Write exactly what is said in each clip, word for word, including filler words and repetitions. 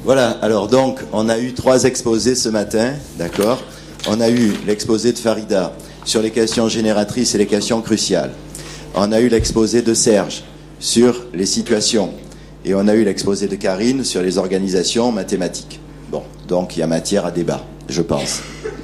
Voilà, alors donc, on a eu trois exposés ce matin, d'accord ? On a eu l'exposé de Farida sur les questions génératrices et les questions cruciales. On a eu l'exposé de Serge sur les situations. Et on a eu l'exposé de Karine sur les organisations mathématiques. Bon, donc il y a matière à débat, je pense.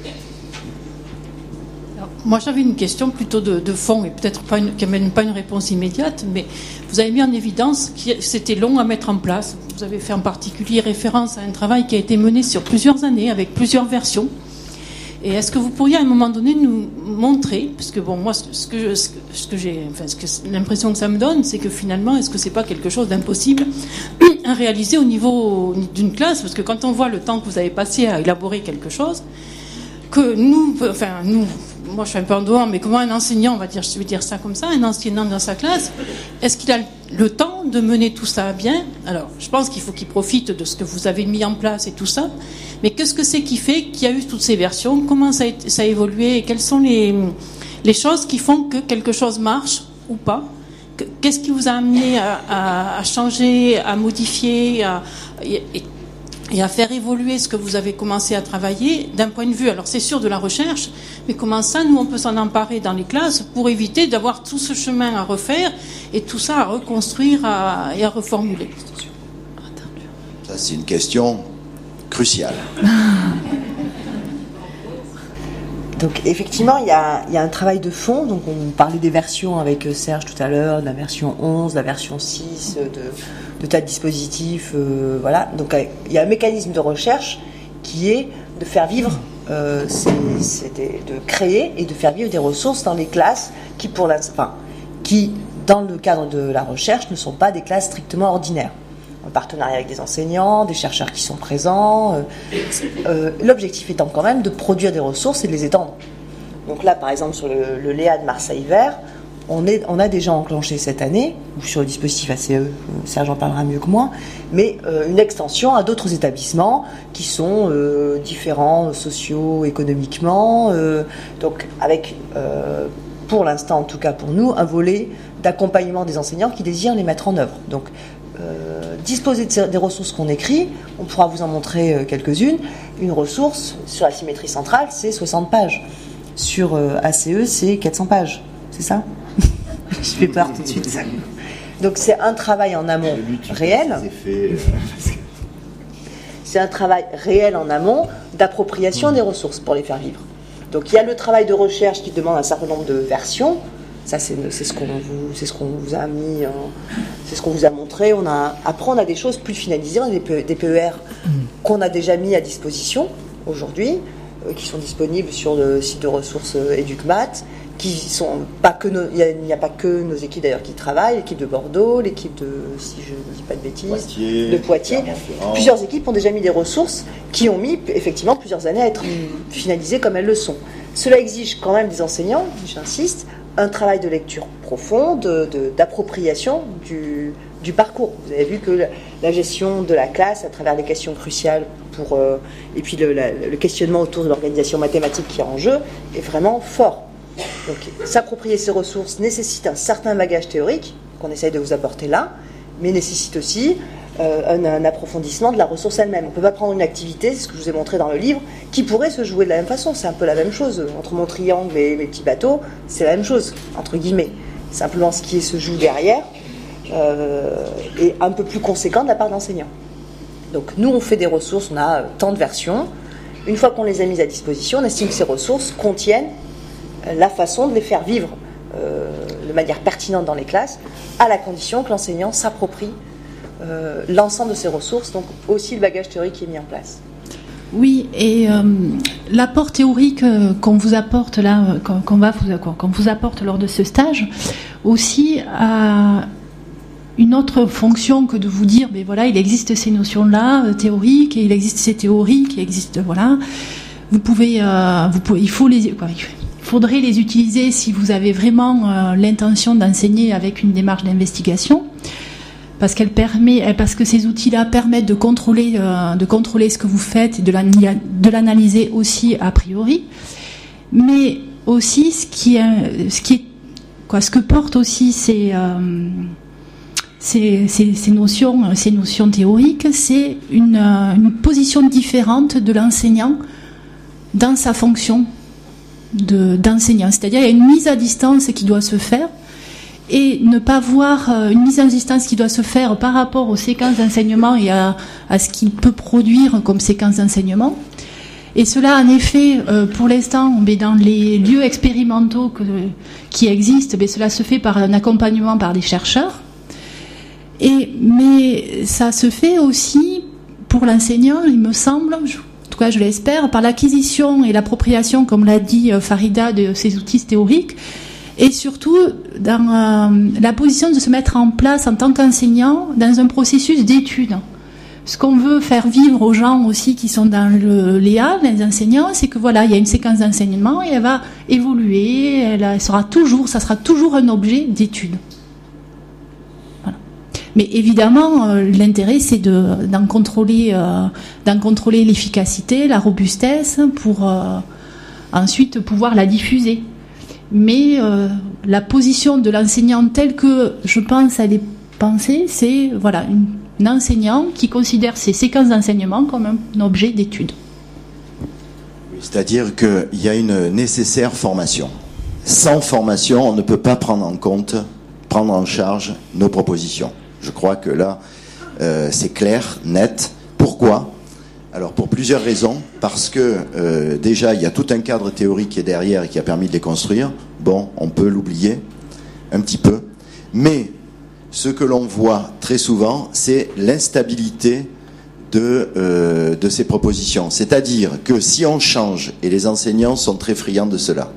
Alors, moi, j'avais une question plutôt de, de fond, et peut-être pas une, qui n'amène pas une réponse immédiate, mais vous avez mis en évidence que c'était long à mettre en place. Vous avez fait en particulier référence à un travail qui a été mené sur plusieurs années, avec plusieurs versions. Et est-ce que vous pourriez à un moment donné nous montrer, parce que bon, moi, ce que, je, ce que, ce que j'ai, enfin, ce que, l'impression que ça me donne, c'est que finalement, est-ce que c'est pas quelque chose d'impossible à réaliser au niveau d'une classe, parce que quand on voit le temps que vous avez passé à élaborer quelque chose, que nous, enfin nous, moi je suis un peu en dehors, mais comment un enseignant, on va dire, je vais dire ça comme ça, un enseignant dans sa classe, est-ce qu'il a le temps de mener tout ça à bien ? Alors, je pense qu'il faut qu'il profite de ce que vous avez mis en place et tout ça. Mais qu'est-ce que c'est qui fait qu'il y a eu toutes ces versions ? Comment ça a, ça a évolué ? Et quelles sont les, les choses qui font que quelque chose marche ou pas ? Qu'est-ce qui vous a amené à, à, à changer, à modifier à, et, et à faire évoluer ce que vous avez commencé à travailler d'un point de vue, alors c'est sûr de la recherche, mais comment ça, nous, on peut s'en emparer dans les classes pour éviter d'avoir tout ce chemin à refaire et tout ça à reconstruire à, et à reformuler ? Ça, c'est une question crucial. Donc effectivement, il y a, il y a un travail de fond. Donc on parlait des versions avec Serge tout à l'heure, de la version onze, de la version six, de, de tas de dispositifs. Euh, voilà. Donc il y a un mécanisme de recherche qui est de faire vivre, euh, c'est, c'est de, de créer et de faire vivre des ressources dans les classes qui, pour la, enfin, qui, dans le cadre de la recherche, ne sont pas des classes strictement ordinaires. En partenariat avec des enseignants, des chercheurs qui sont présents. Euh, euh, l'objectif étant quand même de produire des ressources et de les étendre. Donc là, par exemple, sur le, le Léa de Marseille Vert, on, est, on a déjà enclenché cette année, ou sur le dispositif A C E, Serge en parlera mieux que moi, mais euh, une extension à d'autres établissements qui sont euh, différents socio-économiquement, euh, donc avec, euh, pour l'instant en tout cas pour nous, un volet d'accompagnement des enseignants qui désirent les mettre en œuvre. Donc, Euh, disposer de ces, des ressources qu'on écrit, on pourra vous en montrer euh, quelques-unes. Une ressource sur la symétrie centrale, c'est soixante pages. Sur euh, A C E, c'est quatre cents pages. C'est ça ? Je fais peur tout de suite. Donc c'est un travail en amont réel. C'est un travail réel en amont d'appropriation des ressources pour les faire vivre. Donc il y a le travail de recherche qui demande un certain nombre de versions. Ça, c'est, c'est, ce qu'on vous, c'est ce qu'on vous a mis, hein, c'est ce qu'on vous a montré. On a, après, on a des choses plus finalisées. On a des, P, des P E R qu'on a déjà mis à disposition aujourd'hui, euh, qui sont disponibles sur le site de ressources euh, EducMath, qui sont pas que nos, il y a, il n'y a pas que nos équipes d'ailleurs qui travaillent, l'équipe de Bordeaux, l'équipe de, si je ne dis pas de bêtises, Poitiers, de Poitiers. Plusieurs équipes ont déjà mis des ressources qui ont mis effectivement plusieurs années à être finalisées comme elles le sont. Cela exige quand même des enseignants, j'insiste, un travail de lecture profond, de, de, d'appropriation du, du parcours. Vous avez vu que la, la gestion de la classe, à travers les questions cruciales, pour, euh, et puis le, la, le questionnement autour de l'organisation mathématique qui est en jeu, est vraiment fort. Donc, s'approprier ces ressources nécessite un certain bagage théorique, qu'on essaye de vous apporter là, mais nécessite aussi euh, un, un approfondissement de la ressource elle-même. On ne peut pas prendre une activité, c'est ce que je vous ai montré dans le livre, qui pourrait se jouer de la même façon. C'est un peu la même chose. Entre mon triangle et mes petits bateaux, c'est la même chose, entre guillemets. Simplement, ce qui se joue derrière euh, est un peu plus conséquent de la part d'enseignants. Donc, nous, on fait des ressources, on a tant de versions. Une fois qu'on les a mises à disposition, on estime que ces ressources contiennent la façon de les faire vivre euh, de manière pertinente dans les classes, à la condition que l'enseignant s'approprie euh, l'ensemble de ces ressources, donc aussi le bagage théorique qui est mis en place. Oui, et euh, l'apport théorique euh, qu'on vous apporte là, euh, qu'on, qu'on va vous, qu'on vous apporte lors de ce stage, aussi a une autre fonction que de vous dire, ben voilà, il existe ces notions-là euh, théoriques, et il existe ces théories qui existent, voilà. Vous pouvez, euh, vous pouvez, il faut les, quoi, il faudrait les utiliser si vous avez vraiment euh, l'intention d'enseigner avec une démarche d'investigation. Parce qu'elle permet, parce que ces outils-là permettent de contrôler, euh, de contrôler ce que vous faites et de, la, de l'analyser aussi a priori. Mais aussi, ce qui est, ce qui est, quoi, ce que portent aussi ces, euh, ces, ces, ces notions, ces notions théoriques, c'est une, une position différente de l'enseignant dans sa fonction de, d'enseignant. C'est-à-dire il y a une mise à distance qui doit se faire, et ne pas voir une mise à distance qui doit se faire par rapport aux séquences d'enseignement et à, à ce qu'il peut produire comme séquence d'enseignement. Et cela, en effet, euh, pour l'instant, mais dans les lieux expérimentaux que, qui existent, mais cela se fait par un accompagnement par des chercheurs. Et, mais ça se fait aussi pour l'enseignant, il me semble, je, en tout cas je l'espère, par l'acquisition et l'appropriation, comme l'a dit Farida, de ces outils théoriques, et surtout dans euh, la position de se mettre en place en tant qu'enseignant dans un processus d'étude. Ce qu'on veut faire vivre aux gens aussi qui sont dans le L E A, les enseignants, c'est que voilà, il y a une séquence d'enseignement et elle va évoluer, elle, elle sera toujours, ça sera toujours un objet d'étude. Voilà. Mais évidemment, euh, l'intérêt, c'est de, d'en contrôler, euh, d'en contrôler l'efficacité, la robustesse, pour euh, ensuite pouvoir la diffuser. Mais euh, la position de l'enseignant telle que je pense elle est pensée, c'est voilà, une, un enseignant qui considère ces séquences d'enseignement comme un objet d'étude. Oui, c'est-à-dire qu'il y a une nécessaire formation. Sans formation, on ne peut pas prendre en compte, prendre en charge nos propositions. Je crois que là, euh, c'est clair, net. Pourquoi ? Alors pour plusieurs raisons, parce que euh, déjà il y a tout un cadre théorique qui est derrière et qui a permis de les construire. Bon, on peut l'oublier un petit peu, mais ce que l'on voit très souvent, c'est l'instabilité de, euh, de ces propositions. C'est-à-dire que si on change, et les enseignants sont très friands de cela,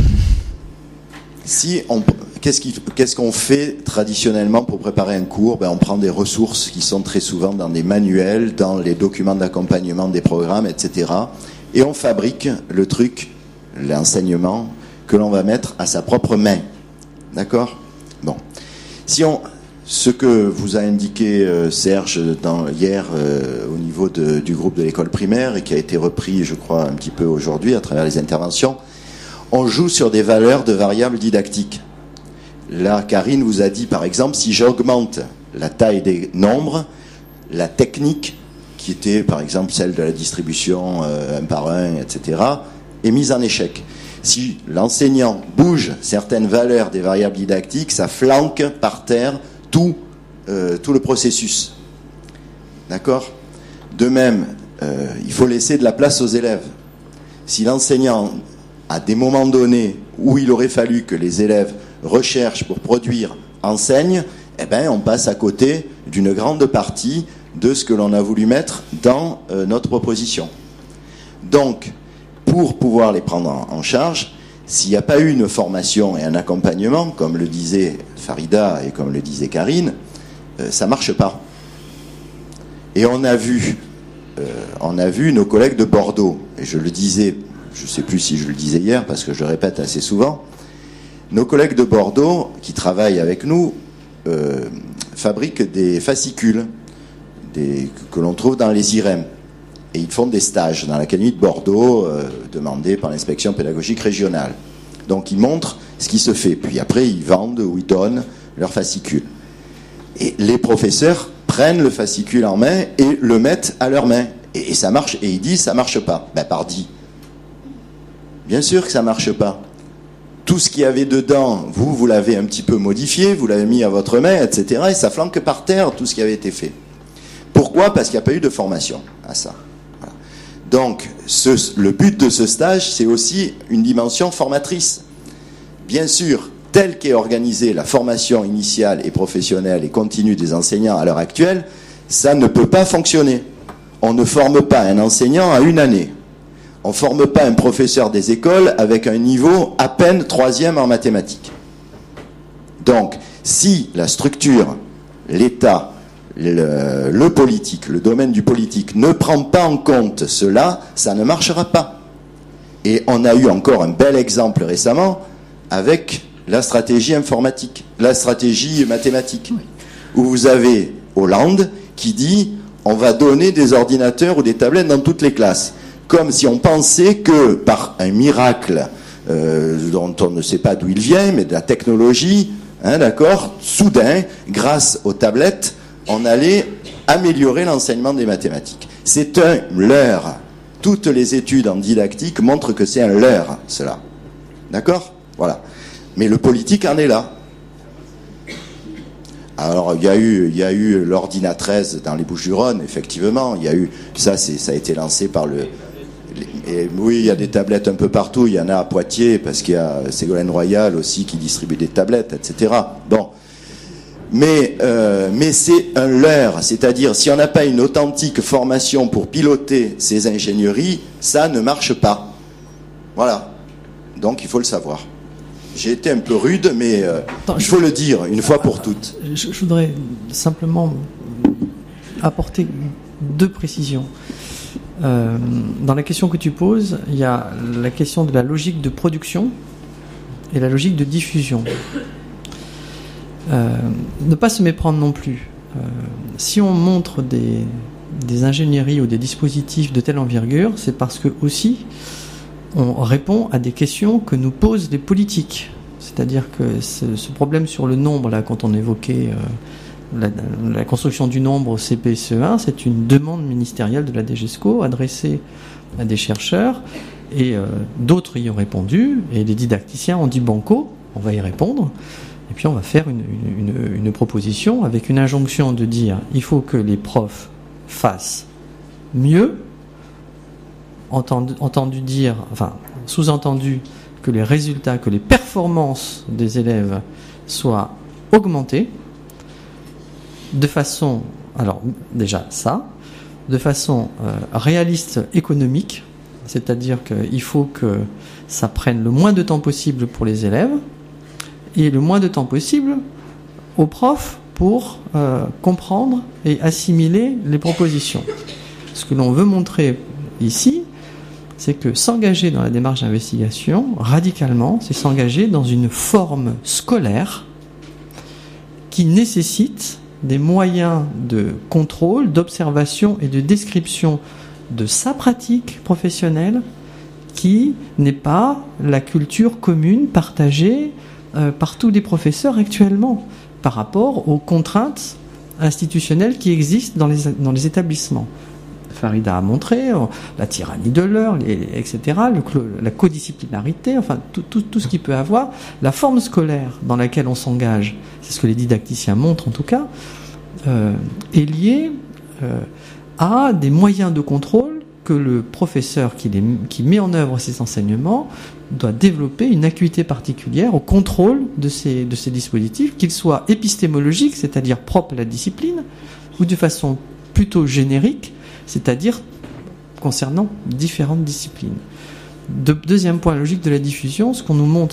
si on, qu'est-ce, qui, qu'est-ce qu'on fait traditionnellement pour préparer un cours ? Ben, on prend des ressources qui sont très souvent dans des manuels, dans les documents d'accompagnement des programmes, et cetera. Et on fabrique le truc, l'enseignement, que l'on va mettre à sa propre main. D'accord ? Bon. Si on, ce que vous a indiqué euh, Serge dans, hier euh, au niveau de, du groupe de l'école primaire et qui a été repris, je crois, un petit peu aujourd'hui à travers les interventions, on joue sur des valeurs de variables didactiques. Là, Karine vous a dit, par exemple, si j'augmente la taille des nombres, la technique, qui était, par exemple, celle de la distribution euh, un par un, et cetera, est mise en échec. Si l'enseignant bouge certaines valeurs des variables didactiques, ça flanque par terre tout, euh, tout le processus. D'accord ? De même, euh, il faut laisser de la place aux élèves. Si l'enseignant, à des moments donnés où il aurait fallu que les élèves recherchent pour produire, enseignent, eh ben, on passe à côté d'une grande partie de ce que l'on a voulu mettre dans euh, notre proposition. Donc, pour pouvoir les prendre en, en charge, s'il n'y a pas eu une formation et un accompagnement, comme le disait Farida et comme le disait Karine, euh, ça ne marche pas. Et on a vu, euh, on a vu nos collègues de Bordeaux, et je le disais, je ne sais plus si je le disais hier, parce que je le répète assez souvent, nos collègues de Bordeaux, qui travaillent avec nous, euh, fabriquent des fascicules des, que l'on trouve dans les I R E M. Et ils font des stages dans l'Académie de Bordeaux, euh, demandés par l'inspection pédagogique régionale. Donc ils montrent ce qui se fait. Puis après, ils vendent ou ils donnent leurs fascicules. Et les professeurs prennent le fascicule en main et le mettent à leurs mains. Et, et ça marche. Et ils disent, ça marche pas. Ben, pardi. Bien sûr que ça marche pas. Tout ce qu'il y avait dedans, vous, vous l'avez un petit peu modifié, vous l'avez mis à votre main, et cetera. Et ça flanque par terre tout ce qui avait été fait. Pourquoi ? Parce qu'il n'y a pas eu de formation à ça. Voilà. Donc, ce, le but de ce stage, c'est aussi une dimension formatrice. Bien sûr, telle qu'est organisée la formation initiale et professionnelle et continue des enseignants à l'heure actuelle, ça ne peut pas fonctionner. On ne forme pas un enseignant à une année. On ne forme pas un professeur des écoles avec un niveau à peine troisième en mathématiques. Donc, si la structure, l'État, le, le politique, le domaine du politique ne prend pas en compte cela, ça ne marchera pas. Et on a eu encore un bel exemple récemment avec la stratégie informatique, la stratégie mathématique, où vous avez Hollande qui dit on va donner des ordinateurs ou des tablettes dans toutes les classes. Comme si on pensait que, par un miracle euh, dont on ne sait pas d'où il vient, mais de la technologie, Hein, d'accord ? Soudain, grâce aux tablettes, on allait améliorer l'enseignement des mathématiques. C'est un leurre. Toutes les études en didactique montrent que c'est un leurre, cela. D'accord ? Voilà. Mais le politique en est là. Alors, il y a eu, il y a eu l'ordinatrice dans les Bouches-du-Rhône, effectivement. Il y a eu, ça, c'est, ça a été lancé par le, et oui, il y a des tablettes un peu partout. Il y en a à Poitiers, parce qu'il y a Ségolène Royal aussi qui distribue des tablettes, et cetera. Bon. Mais, euh, mais c'est un leurre. C'est-à-dire, si on n'a pas une authentique formation pour piloter ces ingénieries, ça ne marche pas. Voilà. Donc, il faut le savoir. J'ai été un peu rude, mais euh, Attends, il faut je... le dire, une fois pour toutes. Je, je voudrais simplement apporter deux précisions. Euh, dans la question que tu poses, il y a la question de la logique de production et la logique de diffusion. Euh, ne pas se méprendre non plus. Euh, si on montre des, des ingénieries ou des dispositifs de telle envergure, c'est parce que aussi on répond à des questions que nous posent les politiques. C'est-à-dire que ce, ce problème sur le nombre, là, quand on évoquait euh, la, la construction du nombre au C P C E un, c'est une demande ministérielle de la D G E S C O adressée à des chercheurs, et euh, d'autres y ont répondu, et les didacticiens ont dit banco, on va y répondre, et puis on va faire une, une, une, une proposition avec une injonction de dire il faut que les profs fassent mieux, entendu, entendu dire, enfin, sous-entendu que les résultats, que les performances des élèves soient augmentées de façon, alors déjà ça, de façon euh, réaliste économique, c'est-à-dire qu'il faut que ça prenne le moins de temps possible pour les élèves et le moins de temps possible aux profs pour euh, comprendre et assimiler les propositions. Ce que l'on veut montrer ici, c'est que s'engager dans la démarche d'investigation, radicalement, c'est s'engager dans une forme scolaire qui nécessite des moyens de contrôle, d'observation et de description de sa pratique professionnelle qui n'est pas la culture commune partagée euh, par tous les professeurs actuellement par rapport aux contraintes institutionnelles qui existent dans les, dans les établissements. Farida a montré, la tyrannie de l'heure, et cetera, le, la codisciplinarité, enfin tout, tout, tout ce qu'il peut avoir. La forme scolaire dans laquelle on s'engage, c'est ce que les didacticiens montrent en tout cas, euh, est liée euh, à des moyens de contrôle que le professeur qui, les, qui met en œuvre ces enseignements doit développer une acuité particulière au contrôle de ces, de ces dispositifs, qu'ils soient épistémologiques, c'est-à-dire propres à la discipline, ou de façon plutôt générique, c'est-à-dire concernant différentes disciplines. De, deuxième point, logique de la diffusion, ce qu'on nous montre,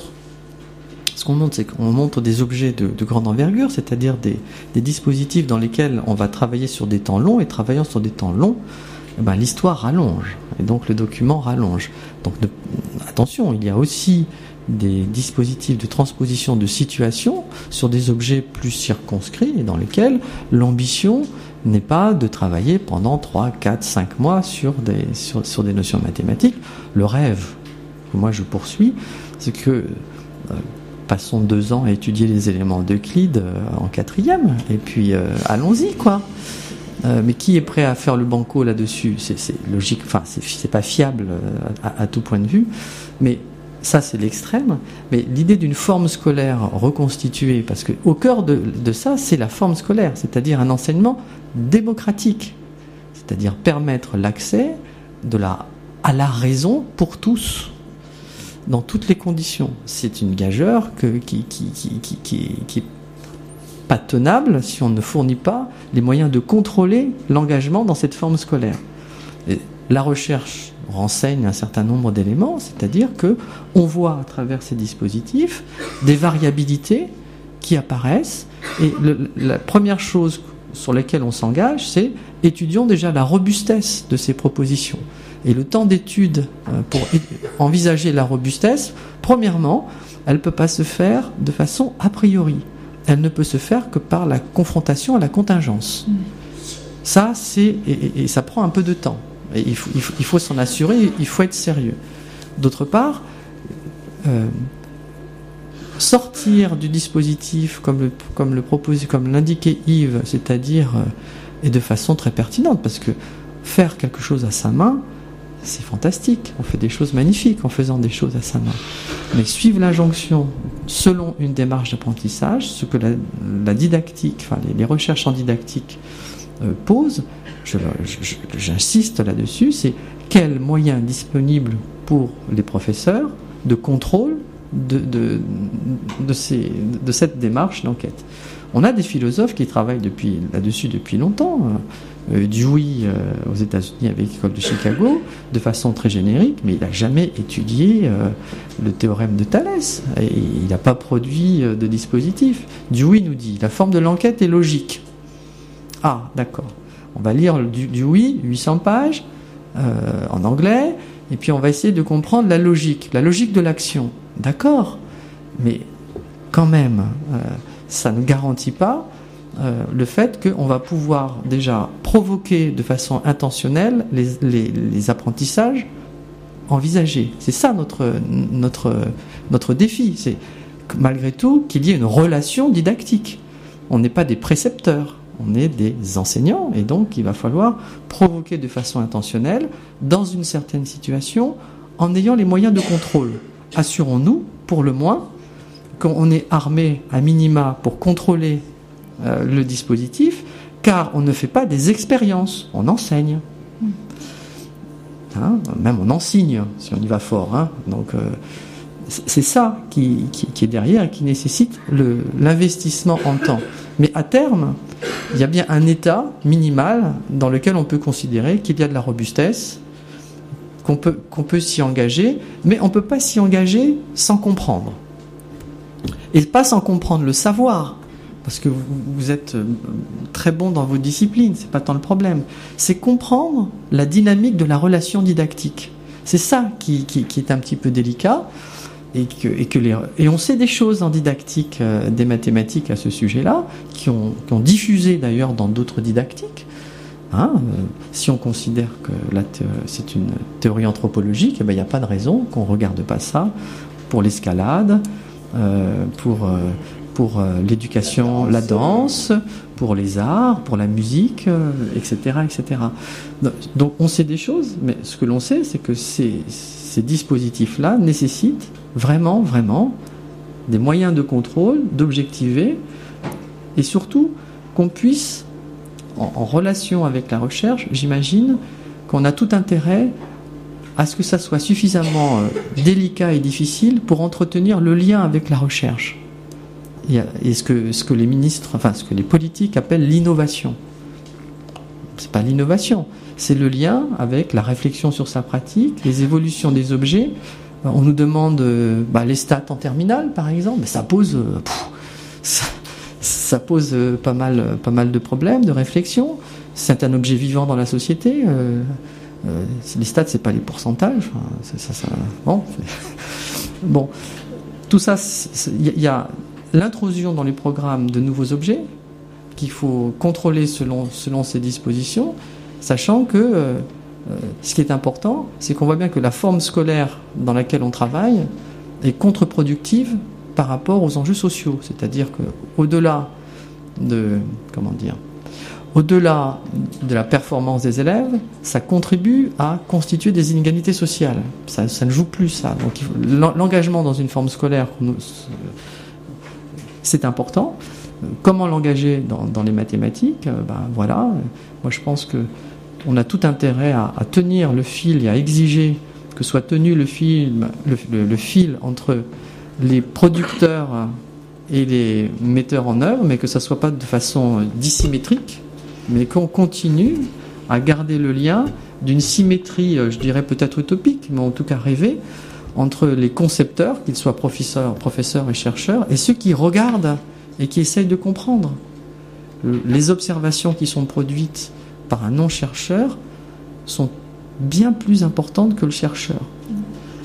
ce qu'on montre, c'est qu'on montre des objets de, de grande envergure, c'est-à-dire des, des dispositifs dans lesquels on va travailler sur des temps longs, et travaillant sur des temps longs, eh ben, l'histoire rallonge, et donc le document rallonge. Donc de, attention, il y a aussi des dispositifs de transposition de situation sur des objets plus circonscrits, et dans lesquels l'ambition n'est pas de travailler pendant trois, quatre, cinq mois sur des, sur, sur des notions mathématiques. Le rêve que moi je poursuis, c'est que euh, passons deux ans à étudier les éléments d'Euclide euh, en quatrième, et puis euh, allons-y, quoi. Euh, mais qui est prêt à faire le banco là-dessus ? c'est, c'est logique, enfin c'est, c'est pas fiable euh, à, à tout point de vue, mais ça c'est l'extrême. Mais l'idée d'une forme scolaire reconstituée, parce que au cœur de, de ça, c'est la forme scolaire, c'est-à-dire un enseignement démocratique, c'est-à-dire permettre l'accès de la, à la raison pour tous, dans toutes les conditions. C'est une gageure que, qui, qui, qui, qui, qui, qui est pas tenable si on ne fournit pas les moyens de contrôler l'engagement dans cette forme scolaire. Et la recherche renseigne un certain nombre d'éléments, c'est-à-dire que on voit à travers ces dispositifs des variabilités qui apparaissent, et le, la première chose sur laquelle on s'engage, c'est étudions déjà la robustesse de ces propositions. Et le temps d'étude pour envisager la robustesse, premièrement, elle ne peut pas se faire de façon a priori. Elle ne peut se faire que par la confrontation à la contingence. Mmh. Ça, c'est et, et, et ça prend un peu de temps. Et il faut, il faut, il faut s'en assurer, il faut être sérieux. D'autre part, euh, sortir du dispositif comme le, comme le proposait, comme l'indiquait Yves, c'est-à-dire, euh, et de façon très pertinente, parce que faire quelque chose à sa main, c'est fantastique. On fait des choses magnifiques en faisant des choses à sa main. Mais suivre l'injonction selon une démarche d'apprentissage, ce que la, la didactique, enfin les, les recherches en didactique euh, posent, je, je, j'insiste là-dessus, c'est quels moyens disponibles pour les professeurs de contrôle de, de, de, ces, de cette démarche d'enquête. On a des philosophes qui travaillent depuis, là-dessus depuis longtemps. Euh, Dewey euh, aux États-Unis avec l'école de Chicago, de façon très générique, mais il n'a jamais étudié euh, le théorème de Thalès. Et il n'a pas produit euh, de dispositif. Dewey nous dit la forme de l'enquête est logique. Ah, d'accord. On va lire du Dewey, huit cents pages, euh, en anglais, et puis on va essayer de comprendre la logique, la logique de l'action. D'accord, mais quand même, euh, ça ne garantit pas euh, le fait qu'on va pouvoir déjà provoquer de façon intentionnelle les, les, les apprentissages envisagés. C'est ça notre, notre, notre défi, c'est malgré tout qu'il y ait une relation didactique. On n'est pas des précepteurs, on est des enseignants, et donc il va falloir provoquer de façon intentionnelle dans une certaine situation en ayant les moyens de contrôle. Assurons-nous, pour le moins, qu'on est armé à minima pour contrôler euh, le dispositif, car on ne fait pas des expériences, on enseigne. Hein, même on enseigne, si on y va fort. Hein. Donc euh, c'est ça qui, qui, qui est derrière et qui nécessite le, l'investissement en temps. Mais à terme, il y a bien un état minimal dans lequel on peut considérer qu'il y a de la robustesse, qu'on peut, qu'on peut s'y engager, mais on ne peut pas s'y engager sans comprendre. Et pas sans comprendre le savoir, parce que vous, vous êtes très bon dans vos disciplines, c'est pas tant le problème. C'est comprendre la dynamique de la relation didactique. C'est ça qui, qui, qui est un petit peu délicat, et, que, et, que les, et on sait des choses en didactique, euh, des mathématiques à ce sujet-là, qui ont, qui ont diffusé d'ailleurs dans d'autres didactiques. Hein, euh, si on considère que la thé- c'est une théorie anthropologique, eh ben, il n'y a pas de raison qu'on ne regarde pas ça pour l'escalade, euh, pour, euh, pour euh, l'éducation, la danse, pour les arts, pour la musique, euh, et cetera, et cetera. Donc on sait des choses, mais ce que l'on sait, c'est que ces, ces dispositifs-là nécessitent vraiment, vraiment des moyens de contrôle, d'objectiver, et surtout qu'on puisse En, en relation avec la recherche, j'imagine qu'on a tout intérêt à ce que ça soit suffisamment euh, délicat et difficile pour entretenir le lien avec la recherche. Et, et ce que, ce que les ministres, enfin ce que les politiques appellent l'innovation. C'est pas l'innovation, c'est le lien avec la réflexion sur sa pratique, les évolutions des objets. On nous demande euh, bah, les stats en terminale, par exemple, mais ça pose... Euh, pff, ça, Ça pose pas mal, pas mal de problèmes, de réflexion. C'est un objet vivant dans la société. Euh, euh, les stats, c'est pas les pourcentages. Enfin, c'est, ça, ça, bon, bon, tout ça, il y a l'intrusion dans les programmes de nouveaux objets qu'il faut contrôler selon, selon ces dispositions, sachant que euh, ce qui est important, c'est qu'on voit bien que la forme scolaire dans laquelle on travaille est contre-productive par rapport aux enjeux sociaux, c'est-à-dire que au-delà de comment dire, au-delà de la performance des élèves, ça contribue à constituer des inégalités sociales. Ça, ça ne joue plus ça. Donc l'engagement dans une forme scolaire, c'est important. Comment l'engager dans, dans les mathématiques ? Ben voilà. Moi je pense que on a tout intérêt à, à tenir le fil et à exiger que soit tenu le fil, le, le, le fil entre les producteurs et les metteurs en œuvre, mais que ça ne soit pas de façon dissymétrique, mais qu'on continue à garder le lien d'une symétrie, je dirais peut-être utopique, mais en tout cas rêvée, entre les concepteurs, qu'ils soient professeurs, professeurs et chercheurs, et ceux qui regardent et qui essayent de comprendre. Les observations qui sont produites par un non-chercheur sont bien plus importantes que le chercheur. Pourquoi ?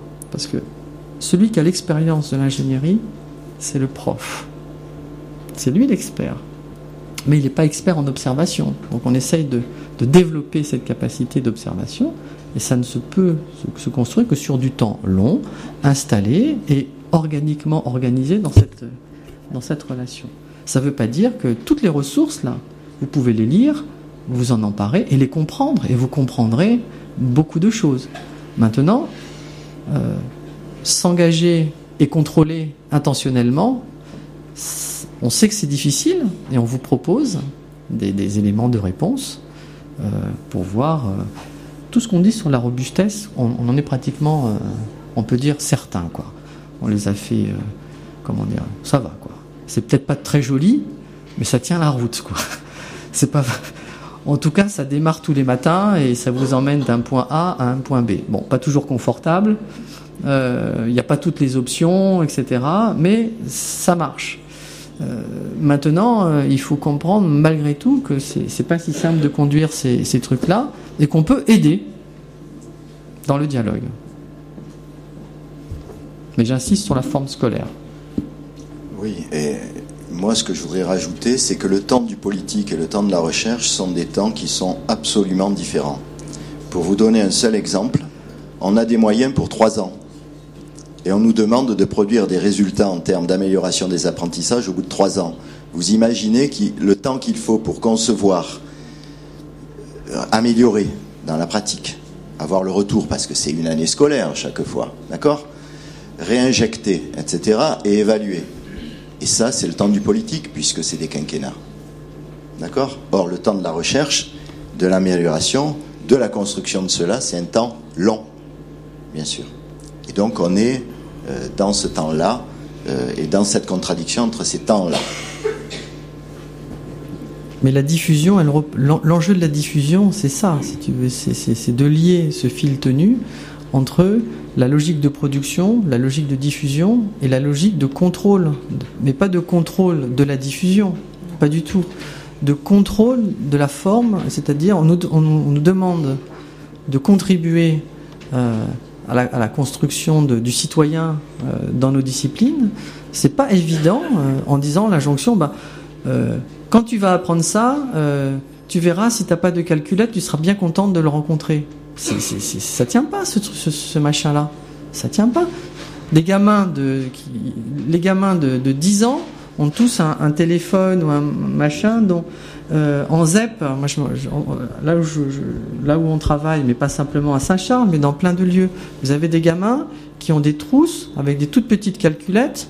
Parce que celui qui a l'expérience de l'ingénierie, c'est le prof. C'est lui l'expert. Mais il n'est pas expert en observation. Donc on essaye de, de développer cette capacité d'observation, et ça ne se peut se, se construire que sur du temps long, installé, et organiquement organisés dans cette, dans cette relation. Ça ne veut pas dire que toutes les ressources, là, vous pouvez les lire, vous en emparer et les comprendre, et vous comprendrez beaucoup de choses. Maintenant, euh, s'engager et contrôler intentionnellement, on sait que c'est difficile, et on vous propose des, des éléments de réponse euh, pour voir euh, tout ce qu'on dit sur la robustesse. On, on en est pratiquement, euh, on peut dire, certain, quoi. On les a fait, euh, comment dire, ça va, quoi. C'est peut-être pas très joli, mais ça tient la route, quoi. C'est pas, en tout cas, ça démarre tous les matins et ça vous emmène d'un point A à un point B. Bon, pas toujours confortable, il euh, n'y a pas toutes les options, et cetera. Mais ça marche. Euh, maintenant, euh, il faut comprendre malgré tout que c'est, c'est pas si simple de conduire ces, ces trucs-là et qu'on peut aider dans le dialogue. Mais j'insiste sur la forme scolaire. Oui, et moi ce que je voudrais rajouter, c'est que le temps du politique et le temps de la recherche sont des temps qui sont absolument différents. Pour vous donner un seul exemple, on a des moyens pour trois ans. Et on nous demande de produire des résultats en termes d'amélioration des apprentissages au bout de trois ans. Vous imaginez qui, le temps qu'il faut pour concevoir, euh, améliorer dans la pratique, avoir le retour, parce que c'est une année scolaire chaque fois, d'accord ? Réinjecter, et cetera, et évaluer. Et ça, c'est le temps du politique, puisque c'est des quinquennats. D'accord ? Or, le temps de la recherche, de l'amélioration, de la construction de cela, c'est un temps long, bien sûr. Et donc, on est euh, dans ce temps-là, euh, et dans cette contradiction entre ces temps-là. Mais la diffusion, elle, l'enjeu de la diffusion, c'est ça, si tu veux, c'est, c'est, c'est de lier ce fil tenu entre la logique de production, la logique de diffusion et la logique de contrôle, mais pas de contrôle de la diffusion, pas du tout, de contrôle de la forme, c'est-à-dire on nous, on, on nous demande de contribuer euh, à, la, à la construction de, du citoyen euh, dans nos disciplines. C'est pas évident euh, en disant l'injonction, bah, euh, quand tu vas apprendre ça, euh, tu verras si t'as pas de calculette, tu seras bien contente de le rencontrer. C'est, c'est, c'est, ça tient pas ce, ce, ce machin-là, ça tient pas. Les gamins de, qui, les gamins de, de dix ans ont tous un, un téléphone ou un machin dont euh, en Z E P, moi je, je, là où je, je, là où on travaille, mais pas simplement à Saint-Charles, mais dans plein de lieux, vous avez des gamins qui ont des trousses avec des toutes petites calculettes.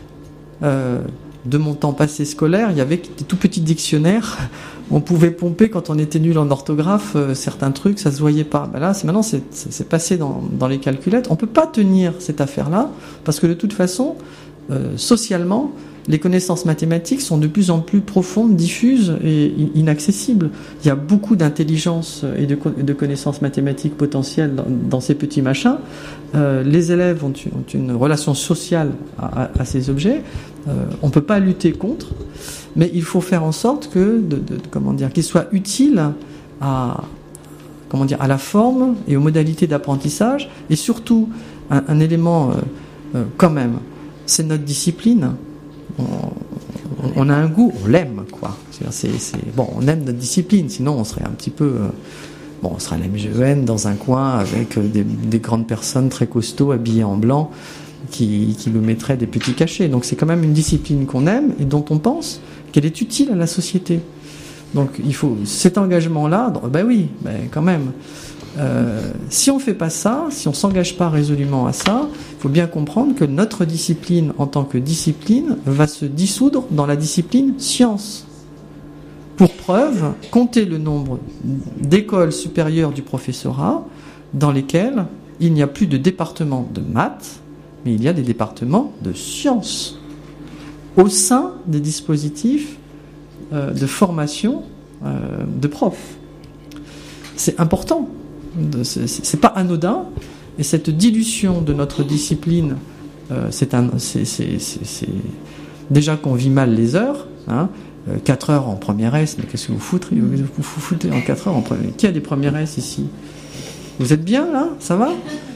Euh, de mon temps passé scolaire, il y avait des tout petits dictionnaires. On pouvait pomper quand on était nul en orthographe euh, certains trucs, ça se voyait pas. Ben là, c'est maintenant c'est, c'est, c'est passé dans, dans les calculettes. On peut pas tenir cette affaire-là parce que de toute façon, euh, socialement, les connaissances mathématiques sont de plus en plus profondes, diffuses et inaccessibles. Il y a beaucoup d'intelligence et de, de connaissances mathématiques potentielles dans, dans ces petits machins. Euh, les élèves ont une, ont une relation sociale à, à, à ces objets. Euh, on ne peut pas lutter contre, mais il faut faire en sorte que, de, de, comment dire, qu'ils soient utiles à, comment dire, à la forme et aux modalités d'apprentissage. Et surtout, un, un élément euh, euh, quand même, c'est notre discipline. On, on a un goût, on l'aime, quoi. C'est, c'est, bon, on aime notre discipline, sinon on serait un petit peu... Euh, bon, on serait à la M G E N dans un coin avec des, des grandes personnes très costauds habillées en blanc qui, qui nous mettraient des petits cachets. Donc c'est quand même une discipline qu'on aime et dont on pense qu'elle est utile à la société. Donc il faut cet engagement-là, ben oui, ben quand même. Euh, si on fait pas ça, si on s'engage pas résolument à ça, il faut bien comprendre que notre discipline en tant que discipline va se dissoudre dans la discipline science. Pour preuve, comptez le nombre d'écoles supérieures du professorat dans lesquelles il n'y a plus de département de maths, mais il y a des départements de sciences au sein des dispositifs euh, de formation euh, de profs. C'est important. C'est pas anodin, et cette dilution de notre discipline, euh, c'est, un, c'est, c'est, c'est, c'est déjà qu'on vit mal les heures, hein, quatre heures en première S, mais qu'est-ce que vous foutez, vous foutez en quatre heures en première S? Qui a des premières S ici? Vous êtes bien là? Ça va?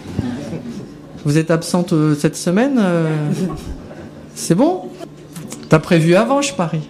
Vous êtes absente euh, cette semaine euh, c'est bon? T'as prévu avant, je parie.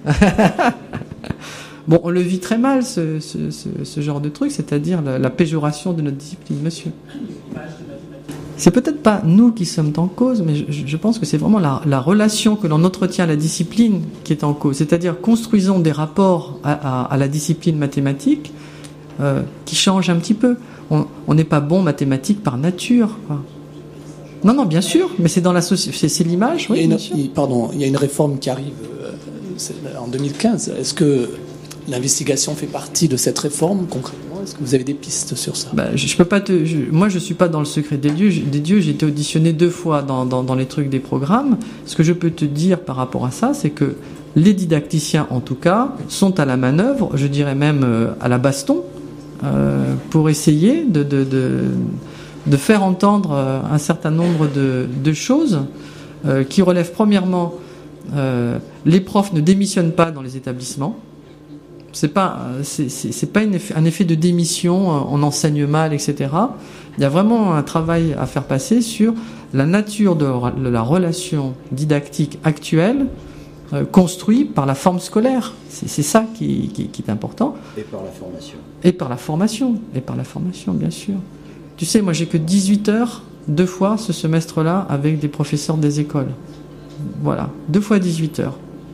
Bon, on le vit très mal, ce, ce, ce, ce genre de truc, c'est-à-dire la, la péjoration de notre discipline, monsieur. c'est peut-être pas nous qui sommes en cause, mais je, je pense que c'est vraiment la, la relation que l'on entretient à la discipline qui est en cause. C'est-à-dire, construisons des rapports à, à, à la discipline mathématique euh, qui changent un petit peu. On n'est pas bon mathématique par nature, quoi. Non, non, bien sûr, mais c'est dans la société, c'est, c'est l'image. Oui, il y a une, bien sûr. il, pardon, il y a une réforme qui arrive euh, en deux mille quinze. Est-ce que l'investigation fait partie de cette réforme concrètement? Est-ce que vous avez des pistes sur ça? Bah, je, je peux pas te. Je, moi, je suis pas dans le secret des dieux. Des dieux, j'ai été auditionné deux fois dans, dans, dans les trucs des programmes. Ce que je peux te dire par rapport à ça, c'est que les didacticiens, en tout cas, sont à la manœuvre. Je dirais même euh, à la baston euh, pour essayer de, de, de, de faire entendre euh, un certain nombre de, de choses euh, qui relèvent premièrement. Euh, les profs ne démissionnent pas dans les établissements. C'est pas, c'est, c'est, c'est pas une effet, un effet de démission, on enseigne mal, et cetera. Il y a vraiment un travail à faire passer sur la nature de la relation didactique actuelle, euh, construite par la forme scolaire. C'est, c'est ça qui, qui, qui est important. Et par la formation. Et par la formation. Et par la formation, bien sûr. Tu sais, moi, j'ai que dix-huit heures, deux fois ce semestre-là, avec des professeurs des écoles. Voilà, deux fois dix-huit heures.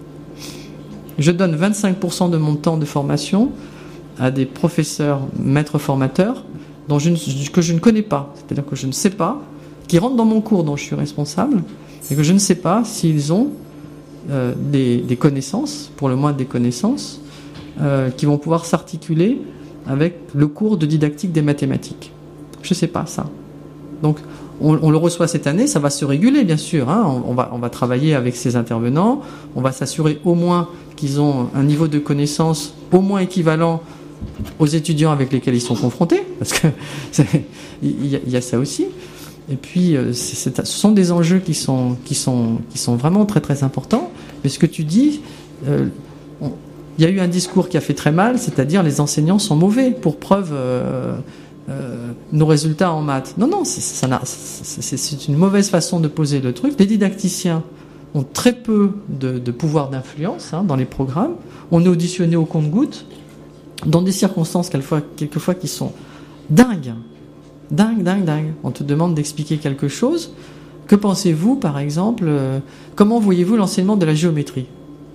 Je donne vingt-cinq pour cent de mon temps de formation à des professeurs maîtres formateurs dont je ne, que je ne connais pas, c'est-à-dire que je ne sais pas, qui rentrent dans mon cours dont je suis responsable, et que je ne sais pas s'ils ont euh, des, des connaissances, pour le moins des connaissances, euh, qui vont pouvoir s'articuler avec le cours de didactique des mathématiques. Je ne sais pas ça. Donc, On, on le reçoit cette année, ça va se réguler bien sûr, hein. on, on, va, on va travailler avec ces intervenants, on va s'assurer au moins qu'ils ont un niveau de connaissance au moins équivalent aux étudiants avec lesquels ils sont confrontés, parce que il y, y a ça aussi. Et puis c'est, c'est, ce sont des enjeux qui sont, qui, sont, qui sont vraiment très très importants. Mais ce que tu dis, euh, on, il y a eu un discours qui a fait très mal, c'est-à-dire les enseignants sont mauvais, pour preuve... Euh, Euh, nos résultats en maths. Non, non, c'est, ça n'a, c'est, c'est une mauvaise façon de poser le truc. Les didacticiens ont très peu de, de pouvoir d'influence hein, dans les programmes. On est auditionné au compte-gouttes, dans des circonstances quelquefois, quelquefois qui sont dingues. Dingue, dingue, dingue. On te demande d'expliquer quelque chose. Que pensez-vous, par exemple, euh, comment voyez-vous l'enseignement de la géométrie?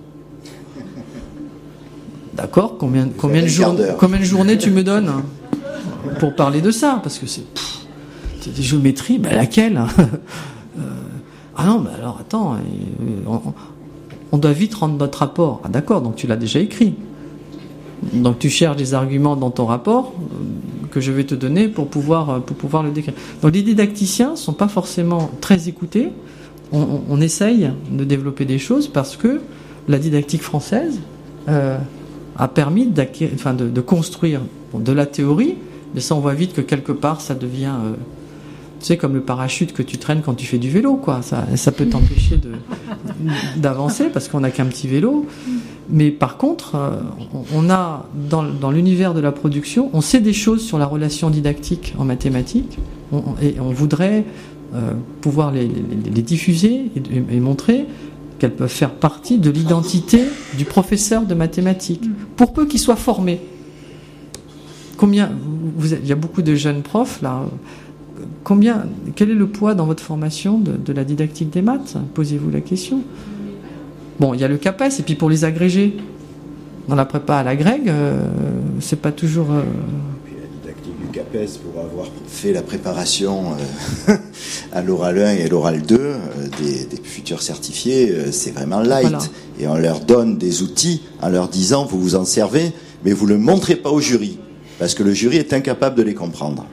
D'accord, combien, combien, de jour, combien de journées tu me donnes pour parler de ça, parce que c'est, pff, c'est des géométries, ben laquelle euh, Ah non, mais alors attends, on, on doit vite rendre notre rapport. Ah d'accord, donc tu l'as déjà écrit. Donc tu cherches des arguments dans ton rapport euh, que je vais te donner pour pouvoir, pour pouvoir le décrire. Donc les didacticiens sont pas forcément très écoutés. On, on, on essaye de développer des choses parce que la didactique française euh, a permis d'acquérir, enfin de, de construire bon, de la théorie. Mais ça, on voit vite que quelque part, ça devient, euh, tu sais, comme le parachute que tu traînes quand tu fais du vélo, quoi. Ça, ça peut t'empêcher de, d'avancer parce qu'on n'a qu'un petit vélo. Mais par contre, euh, on a, dans, dans l'univers de la production, on sait des choses sur la relation didactique en mathématiques on, et on voudrait euh, pouvoir les, les, les diffuser et, et montrer qu'elles peuvent faire partie de l'identité du professeur de mathématiques, pour peu qu'il soit formé. Combien, vous, il y a beaucoup de jeunes profs là. Combien, quel est le poids dans votre formation de, de la didactique des maths? Posez-vous la question. Bon, il y a le CAPES et puis pour les agrégés, dans la prépa à la grecque, euh, c'est pas toujours. Euh... Puis la didactique du CAPES pour avoir fait la préparation euh, à l'oral un et l'oral deux euh, des, des futurs certifiés, euh, c'est vraiment light. Voilà. Et on leur donne des outils en leur disant vous vous en servez, mais vous le montrez pas au jury. Parce que le jury est incapable de les comprendre.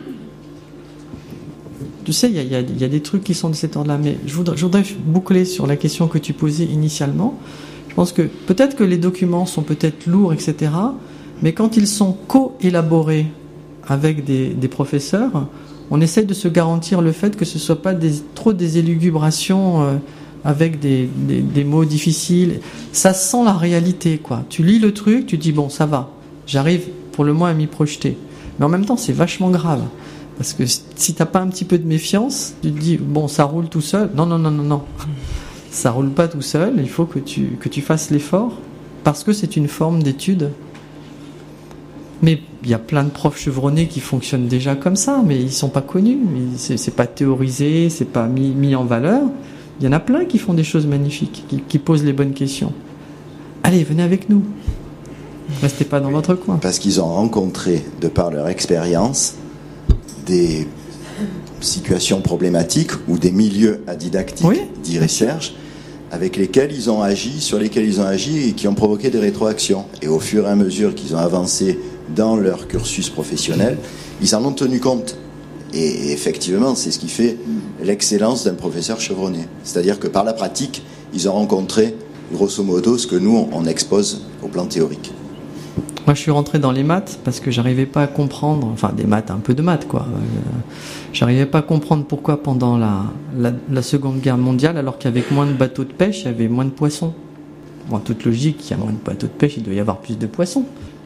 Tu sais, il y, y, y a des trucs qui sont de cet ordre-là, mais je voudrais, je voudrais boucler sur la question que tu posais initialement. Je pense que peut-être que les documents sont peut-être lourds, et cetera, mais quand ils sont co-élaborés avec des, des professeurs, on essaie de se garantir le fait que ce ne soit pas des, trop des élucubrations euh, avec des, des, des mots difficiles. Ça sent la réalité, quoi. Tu lis le truc, tu dis, bon, ça va, j'arrive pour le moins à m'y projeter. Mais en même temps, c'est vachement grave. Parce que si t'as pas un petit peu de méfiance, tu te dis, bon, ça roule tout seul. Non, non, non, non, non. Ça roule pas tout seul. Il faut que tu, que tu fasses l'effort. Parce que c'est une forme d'étude. Mais il y a plein de profs chevronnés qui fonctionnent déjà comme ça, mais ils sont pas connus. C'est, c'est pas théorisé, c'est pas mis, mis en valeur. Il y en a plein qui font des choses magnifiques, qui, qui posent les bonnes questions. Allez, venez avec nous. Restez pas dans votre coin. Parce qu'ils ont rencontré, de par leur expérience, des situations problématiques ou des milieux adidactiques, oui, dirait Serge, avec lesquels ils ont agi, sur lesquels ils ont agi et qui ont provoqué des rétroactions. Et au fur et à mesure qu'ils ont avancé dans leur cursus professionnel, ils en ont tenu compte. Et effectivement, c'est ce qui fait l'excellence d'un professeur chevronné. C'est-à-dire que par la pratique, ils ont rencontré, grosso modo, ce que nous, on expose au plan théorique. Moi, je suis rentré dans les maths parce que j'arrivais pas à comprendre, enfin des maths, un peu de maths, quoi. Euh, j'arrivais pas à comprendre pourquoi pendant la, la, la Seconde Guerre mondiale, alors qu'avec moins de bateaux de pêche, il y avait moins de poissons. Bon, en toute logique, il y a moins de bateaux de pêche, il doit y avoir plus de poissons.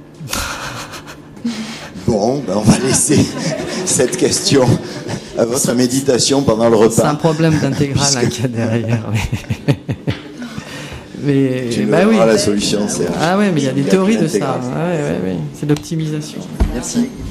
Bon, ben on va laisser cette question à votre méditation pendant le repas. C'est un problème d'intégrale hein, qu'il y a derrière. Mais, mais tu bah nous oui. la solution, Serge. Ah ouais, mais il y a des théories de ça. Ah ouais, ouais, ouais. C'est l'optimisation. Merci.